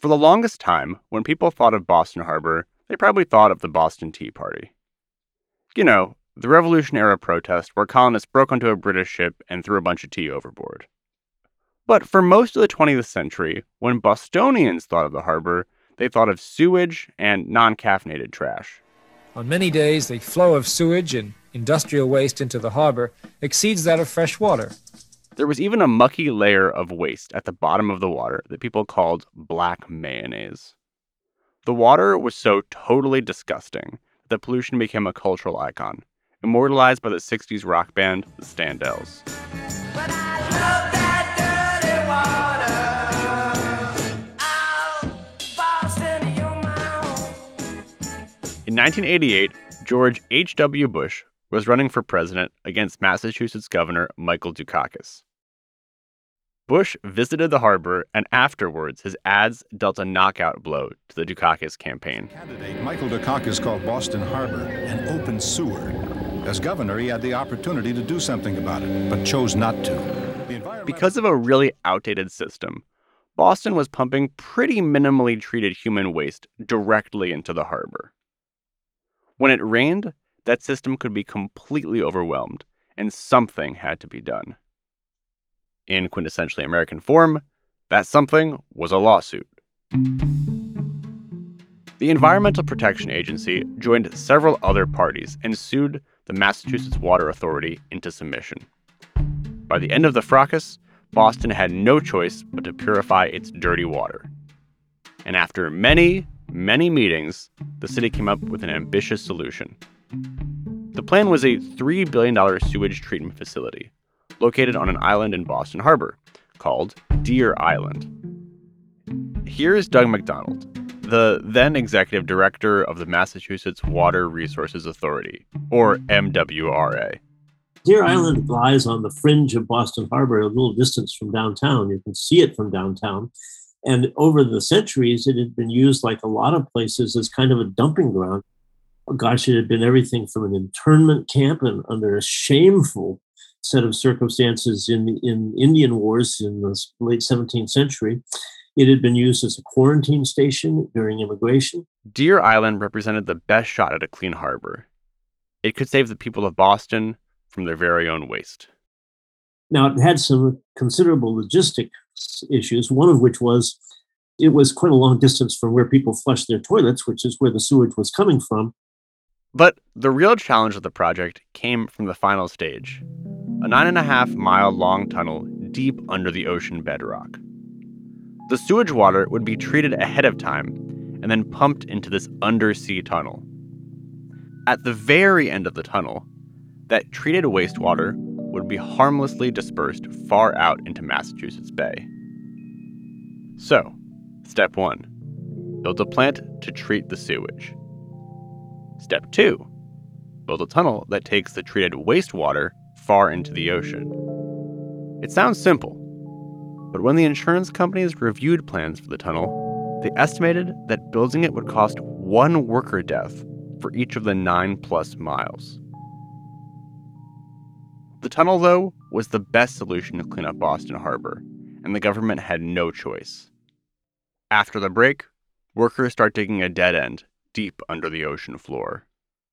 For the longest time, when people thought of Boston Harbor, they probably thought of the Boston Tea Party. You know, the Revolution-era protest where colonists broke onto a British ship and threw a bunch of tea overboard. But for most of the 20th century, when Bostonians thought of the harbor, they thought of sewage and non-caffeinated trash. On many days, the flow of sewage and industrial waste into the harbor exceeds that of fresh water. There was even a mucky layer of waste at the bottom of the water that people called black mayonnaise. The water was so totally disgusting that the pollution became a cultural icon, immortalized by the 60s rock band, the Standells. But I love that dirty water. Oh, Boston, you're my home. In 1988, George H.W. Bush was running for president against Massachusetts Governor Michael Dukakis. Bush visited the harbor, and afterwards, his ads dealt a knockout blow to the Dukakis campaign. Candidate Michael Dukakis called Boston Harbor an open sewer. As governor, he had the opportunity to do something about it, but chose not to. Because of a really outdated system, Boston was pumping pretty minimally treated human waste directly into the harbor. When it rained, that system could be completely overwhelmed, and something had to be done. In quintessentially American form, that something was a lawsuit. The Environmental Protection Agency joined several other parties and sued the Massachusetts Water Authority into submission. By the end of the fracas, Boston had no choice but to purify its dirty water. And after many, many meetings, the city came up with an ambitious solution. The plan was a $3 billion sewage treatment facility located on an island in Boston Harbor called Deer Island. Here's Doug McDonald, the then executive director of the Massachusetts Water Resources Authority, or MWRA. Deer Island lies on the fringe of Boston Harbor, a little distance from downtown. You can see it from downtown. And over the centuries, it had been used, like a lot of places, as kind of a dumping ground. Gosh, it had been everything from an internment camp and under a shameful set of circumstances in Indian wars in the late 17th century. It had been used as a quarantine station during immigration. Deer Island represented the best shot at a clean harbor. It could save the people of Boston from their very own waste. Now, it had some considerable logistic issues, one of which was it was quite a long distance from where people flushed their toilets, which is where the sewage was coming from. But the real challenge of the project came from the final stage, a 9.5-mile-long tunnel deep under the ocean bedrock. The sewage water would be treated ahead of time and then pumped into this undersea tunnel. At the very end of the tunnel, that treated wastewater would be harmlessly dispersed far out into Massachusetts Bay. So, step 1, build a plant to treat the sewage. Step 2, build a tunnel that takes the treated wastewater far into the ocean. It sounds simple, but when the insurance companies reviewed plans for the tunnel, they estimated that building it would cost 1 worker death for each of the 9+ miles. The tunnel, though, was the best solution to clean up Boston Harbor, and the government had no choice. After the break, workers start digging a dead end deep under the ocean floor.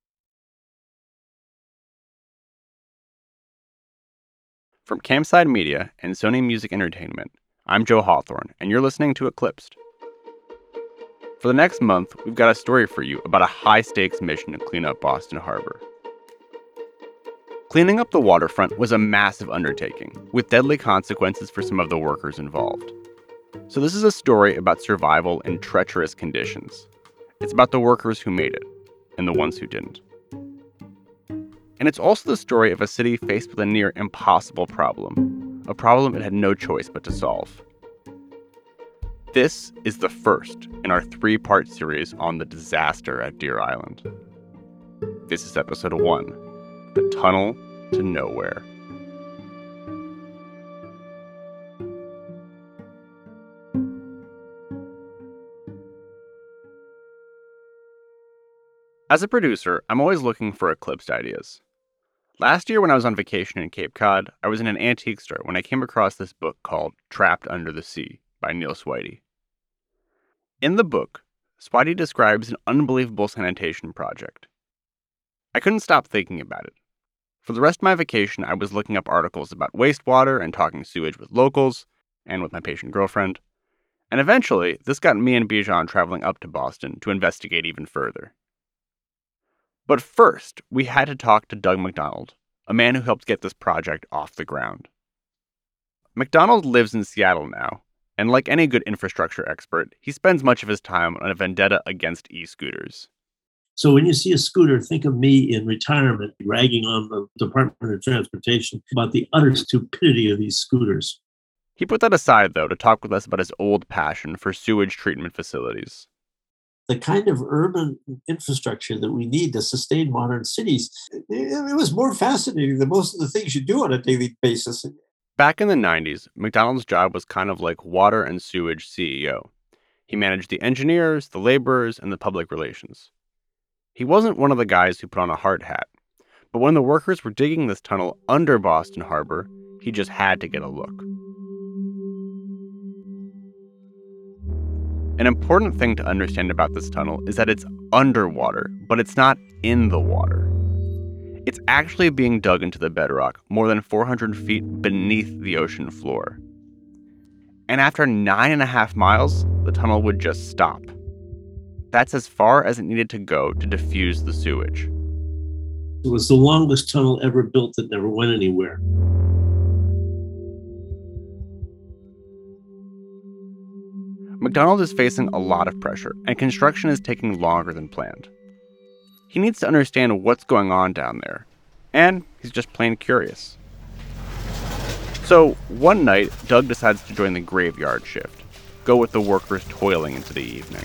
From Campside Media and Sony Music Entertainment, I'm Joe Hawthorne, and you're listening to Eclipsed. For the next month, we've got a story for you about a high-stakes mission to clean up Boston Harbor. Cleaning up the waterfront was a massive undertaking, with deadly consequences for some of the workers involved. So this is a story about survival in treacherous conditions. It's about the workers who made it, and the ones who didn't. And it's also the story of a city faced with a near impossible problem, a problem it had no choice but to solve. This is the first in our 3-part series on the disaster at Deer Island. This is episode 1, The Tunnel to Nowhere. As a producer, I'm always looking for eclipsed ideas. Last year when I was on vacation in Cape Cod, I was in an antique store when I came across this book called Trapped Under the Sea by Neil Swidey. In the book, Spotty describes an unbelievable sanitation project. I couldn't stop thinking about it. For the rest of my vacation, I was looking up articles about wastewater and talking sewage with locals and with my patient girlfriend. And eventually, this got me and Bijan traveling up to Boston to investigate even further. But first, we had to talk to Doug McDonald, a man who helped get this project off the ground. McDonald lives in Seattle now, and like any good infrastructure expert, he spends much of his time on a vendetta against e-scooters. So when you see a scooter, think of me in retirement ragging on the Department of Transportation about the utter stupidity of these scooters. He put that aside, though, to talk with us about his old passion for sewage treatment facilities. The kind of urban infrastructure that we need to sustain modern cities, it was more fascinating than most of the things you do on a daily basis. Back in the 90s, McDonald's job was kind of like water and sewage CEO. He managed the engineers, the laborers, and the public relations. He wasn't one of the guys who put on a hard hat, but when the workers were digging this tunnel under Boston Harbor, he just had to get a look. An important thing to understand about this tunnel is that it's underwater, but it's not in the water. It's actually being dug into the bedrock more than 400 feet beneath the ocean floor. And after 9.5 miles, the tunnel would just stop. That's as far as it needed to go to diffuse the sewage. It was the longest tunnel ever built that never went anywhere. McDonald is facing a lot of pressure, and construction is taking longer than planned. He needs to understand what's going on down there, and he's just plain curious. So, one night, Doug decides to join the graveyard shift, go with the workers toiling into the evening.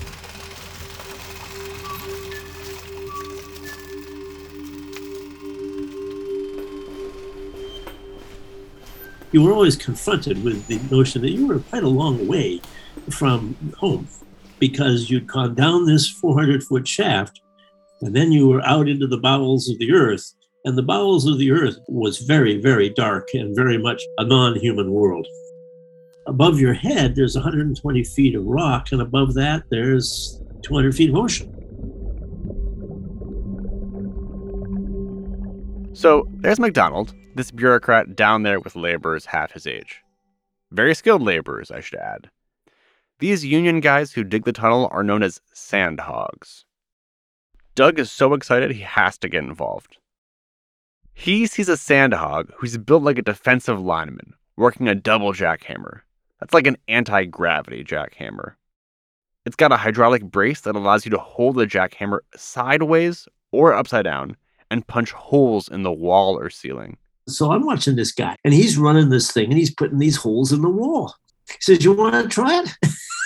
You were always confronted with the notion that you were quite a long way from home because you'd gone down this 400-foot shaft and then you were out into the bowels of the earth. And the bowels of the earth was very, very dark and very much a non-human world. Above your head, there's 120 feet of rock, and above that, there's 200 feet of ocean. So there's McDonald, this bureaucrat down there with laborers half his age. Very skilled laborers, I should add. These union guys who dig the tunnel are known as sand hogs. Doug is so excited he has to get involved. He sees a sand hog who's built like a defensive lineman, working a double jackhammer. That's like an anti-gravity jackhammer. It's got a hydraulic brace that allows you to hold the jackhammer sideways or upside down and punch holes in the wall or ceiling. So I'm watching this guy, and he's running this thing, and he's putting these holes in the wall. He says, "You want to try it?"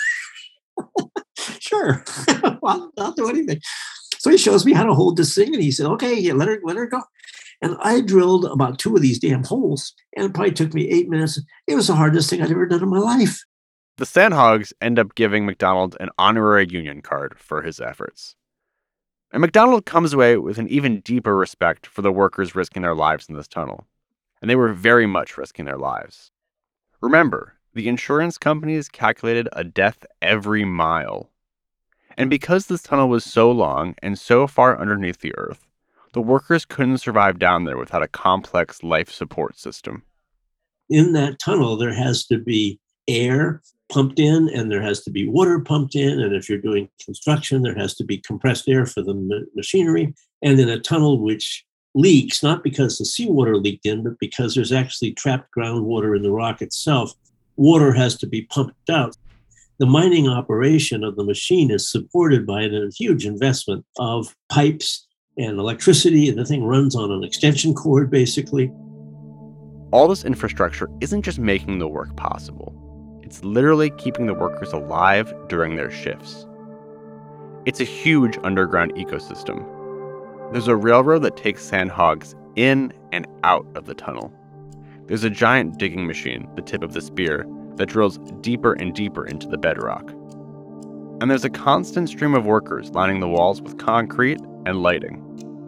Sure. I'll do anything. So he shows me how to hold this thing, and he said, "Okay, yeah, let her go." And I drilled about 2 of these damn holes, and it probably took me 8 minutes. It was the hardest thing I'd ever done in my life. The Sandhogs end up giving McDonald an honorary union card for his efforts. And McDonald comes away with an even deeper respect for the workers risking their lives in this tunnel. And they were very much risking their lives. Remember, the insurance companies calculated a death every mile. And because this tunnel was so long and so far underneath the earth, the workers couldn't survive down there without a complex life support system. In that tunnel, there has to be air pumped in, and there has to be water pumped in. And if you're doing construction, there has to be compressed air for the machinery. And in a tunnel which leaks, not because the seawater leaked in, but because there's actually trapped groundwater in the rock itself, water has to be pumped out. The mining operation of the machine is supported by a huge investment of pipes and electricity, and the thing runs on an extension cord, basically. All this infrastructure isn't just making the work possible. It's literally keeping the workers alive during their shifts. It's a huge underground ecosystem. There's a railroad that takes sand hogs in and out of the tunnel. There's a giant digging machine, the tip of the spear, that drills deeper and deeper into the bedrock. And there's a constant stream of workers lining the walls with concrete and lighting.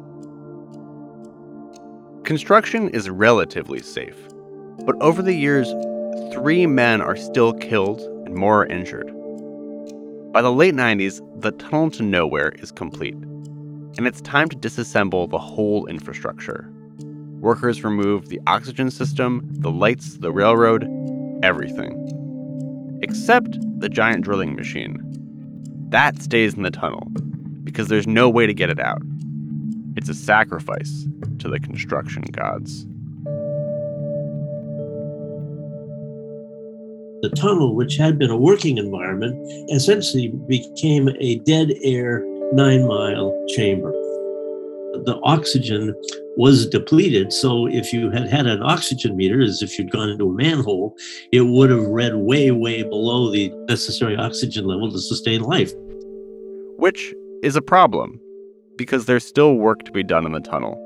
Construction is relatively safe, but over the years, 3 men are still killed and more are injured. By the late 90s, the tunnel to nowhere is complete, and it's time to disassemble the whole infrastructure. Workers remove the oxygen system, the lights, the railroad, everything. Except the giant drilling machine. That stays in the tunnel, because there's no way to get it out. It's a sacrifice to the construction gods. The tunnel, which had been a working environment, essentially became a dead air 9-mile chamber. The oxygen was depleted, so if you had had an oxygen meter, as if you'd gone into a manhole, it would have read way, way below the necessary oxygen level to sustain life. Which is a problem, because there's still work to be done in the tunnel.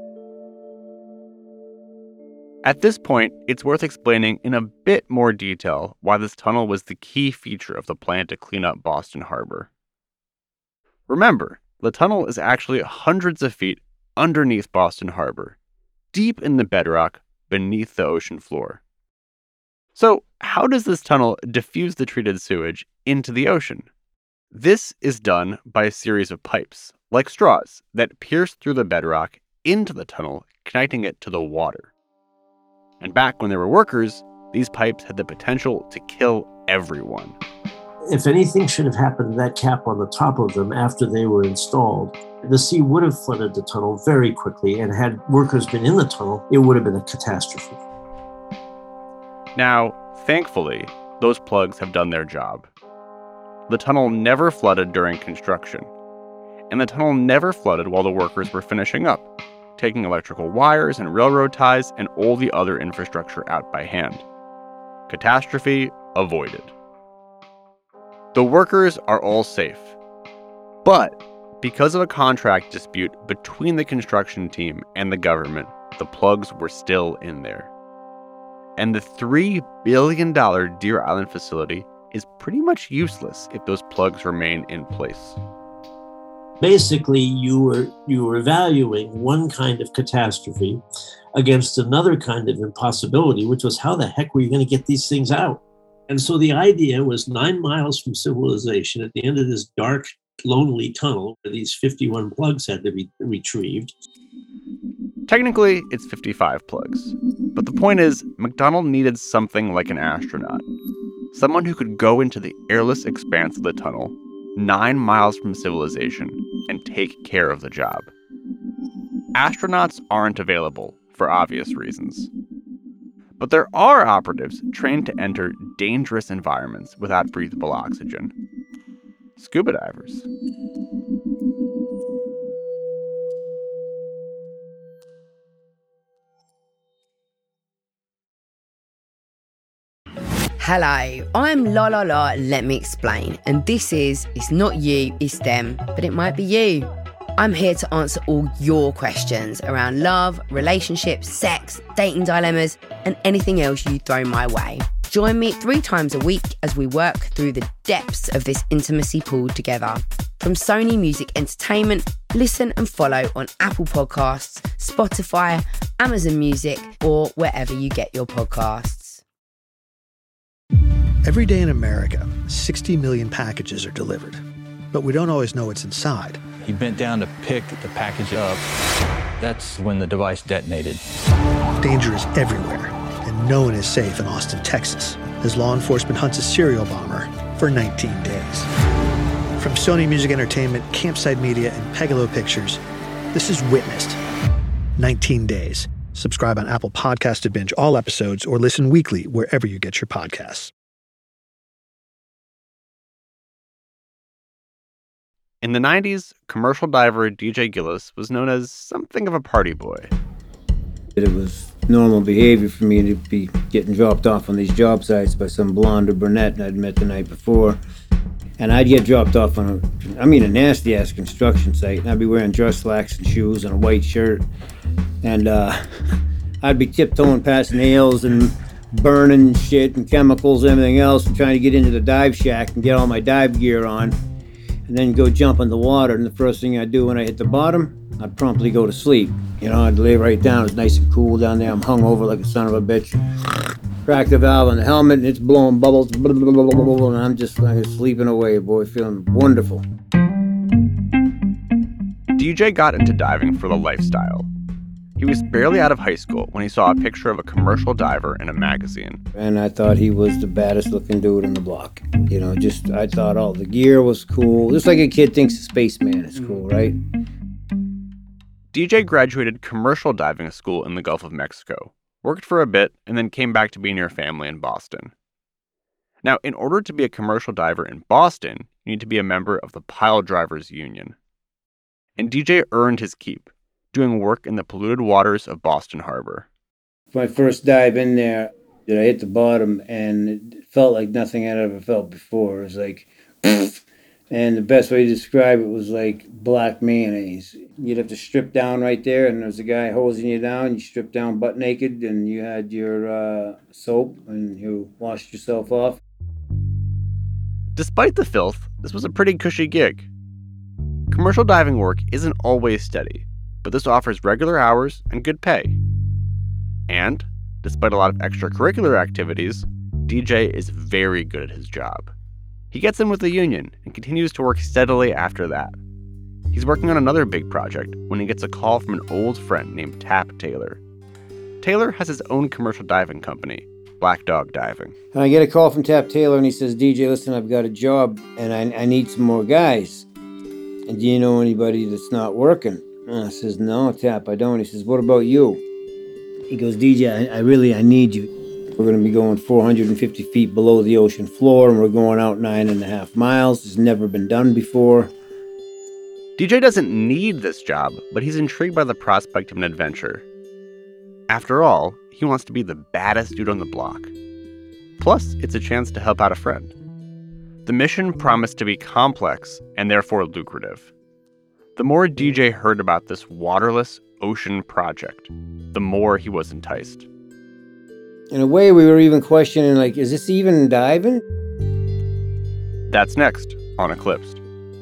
At this point, it's worth explaining in a bit more detail why this tunnel was the key feature of the plan to clean up Boston Harbor. Remember, the tunnel is actually hundreds of feet underneath Boston Harbor, deep in the bedrock beneath the ocean floor. So, how does this tunnel diffuse the treated sewage into the ocean? This is done by a series of pipes, like straws, that pierce through the bedrock into the tunnel, connecting it to the water. And back when there were workers, these pipes had the potential to kill everyone. If anything should have happened to that cap on the top of them after they were installed, the sea would have flooded the tunnel very quickly, and had workers been in the tunnel, it would have been a catastrophe. Now, thankfully, those plugs have done their job. The tunnel never flooded during construction, and the tunnel never flooded while the workers were finishing up, taking electrical wires and railroad ties and all the other infrastructure out by hand. Catastrophe avoided. The workers are all safe. But because of a contract dispute between the construction team and the government, the plugs were still in there. And the $3 billion Deer Island facility is pretty much useless if those plugs remain in place. Basically, you were valuing one kind of catastrophe against another kind of impossibility, which was how the heck were you going to get these things out? And so the idea was 9 miles from civilization, at the end of this dark, lonely tunnel where these 51 plugs had to be retrieved. Technically, it's 55 plugs. But the point is, McDonald needed something like an astronaut. Someone who could go into the airless expanse of the tunnel, 9 miles from civilization, and take care of the job. Astronauts aren't available, for obvious reasons. But there are operatives trained to enter dangerous environments without breathable oxygen. Scuba divers. Hello, I'm La La La, let me explain. And this is, it's not you, it's them, but it might be you. I'm here to answer all your questions around love, relationships, sex, dating dilemmas, and anything else you throw my way. Join me 3 times a week as we work through the depths of this intimacy pool together. From Sony Music Entertainment, listen and follow on Apple Podcasts, Spotify, Amazon Music, or wherever you get your podcasts. Every day in America, 60 million packages are delivered, but we don't always know what's inside. He bent down to pick the package up. That's when the device detonated. Danger is everywhere, and no one is safe in Austin, Texas, as law enforcement hunts a serial bomber for 19 days. From Sony Music Entertainment, Campside Media, and Pegalo Pictures, this is Witnessed. 19 Days. Subscribe on Apple Podcasts to binge all episodes or listen weekly wherever you get your podcasts. In the 90s, commercial diver DJ Gillis was known as something of a party boy. It was normal behavior for me to be getting dropped off on these job sites by some blonde or brunette I'd met the night before. And I'd get dropped off on a nasty-ass construction site, and I'd be wearing dress slacks and shoes and a white shirt. And I'd be tiptoeing past nails and burning shit and chemicals and everything else and trying to get into the dive shack and get all my dive gear on. And then go jump in the water, and the first thing I'd do when I hit the bottom, I'd promptly go to sleep. You know, I'd lay right down. It was nice and cool down there. I'm hung over like a son of a bitch. crack the valve on the helmet, and it's blowing bubbles, blah, blah, blah, blah, blah, and I'm just like sleeping away, boy, feeling wonderful. DJ got into diving for the lifestyle. He was barely out of high school when he saw a picture of a commercial diver in a magazine. And I thought he was the baddest looking dude in the block. You know, I thought all the gear was cool. Just like a kid thinks a spaceman is cool, right? DJ graduated commercial diving school in the Gulf of Mexico, worked for a bit, and then came back to be near family in Boston. Now, in order to be a commercial diver in Boston, you need to be a member of the Pile Drivers Union. And DJ earned his keep, doing work in the polluted waters of Boston Harbor. My first dive in there, I hit the bottom, and it felt like nothing I'd ever felt before. It was like, and the best way to describe it was like black mayonnaise. You'd have to strip down right there, and there's a guy hosing you down. You strip down butt naked, and you had your soap, and you washed yourself off. Despite the filth, this was a pretty cushy gig. Commercial diving work isn't always steady, but this offers regular hours and good pay. And, despite a lot of extracurricular activities, DJ is very good at his job. He gets in with the union and continues to work steadily after that. He's working on another big project when he gets a call from an old friend named Tap Taylor. Taylor has his own commercial diving company, Black Dog Diving. And I get a call from Tap Taylor, and he says, DJ, listen, I've got a job, and I need some more guys. And do you know anybody that's not working? And I says, no, Tap, I don't. He says, what about you? He goes, DJ, I need you. We're going to be going 450 feet below the ocean floor, and we're going out 9.5 miles. It's never been done before. DJ doesn't need this job, but he's intrigued by the prospect of an adventure. After all, he wants to be the baddest dude on the block. Plus, it's a chance to help out a friend. The mission promised to be complex and therefore lucrative. The more DJ heard about this waterless ocean project, the more he was enticed. In a way, we were even questioning, like, is this even diving? That's next on Eclipsed.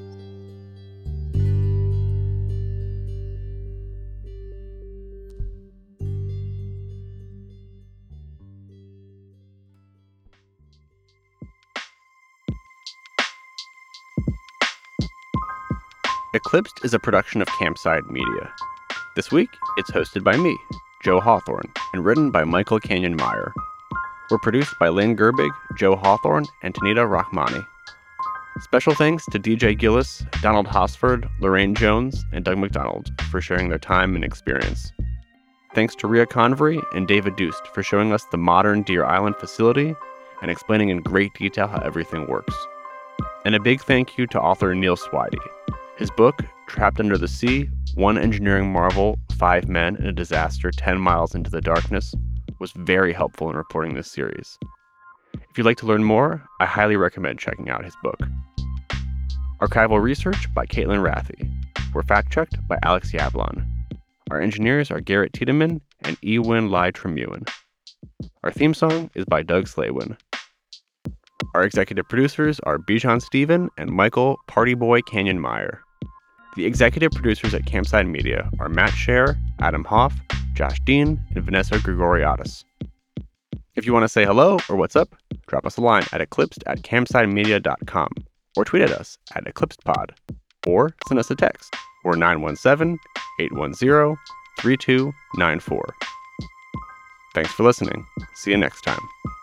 Eclipsed is a production of Campside Media. This week, it's hosted by me, Joe Hawthorne, and written by Michael Canyon-Meyer. We're produced by Lynn Gerbig, Joe Hawthorne, and Tanita Rahmani. Special thanks to DJ Gillis, Donald Hosford, Lorraine Jones, and Doug McDonald for sharing their time and experience. Thanks to Rhea Convery and David Doost for showing us the modern Deer Island facility and explaining in great detail how everything works. And a big thank you to author Neil Swidey. His book, Trapped Under the Sea, One Engineering Marvel, 5 Men in a Disaster 10 Miles into the Darkness, was very helpful in reporting this series. If you'd like to learn more, I highly recommend checking out his book. Archival research by Caitlin Rathie. We're fact-checked by Alex Yablon. Our engineers are Garrett Tiedemann and Ewan Lai Tremewen. Our theme song is by Doug Slaywin. Our executive producers are Bijan Stephen and Michael Partyboy Canyon-Meyer. The executive producers at Campside Media are Matt Scher, Adam Hoff, Josh Dean, and Vanessa Gregoriadis. If you want to say hello or what's up, drop us a line at eclipsed@campsidemedia.com or tweet at us at eclipsedpod or send us a text or 917-810-3294. Thanks for listening. See you next time.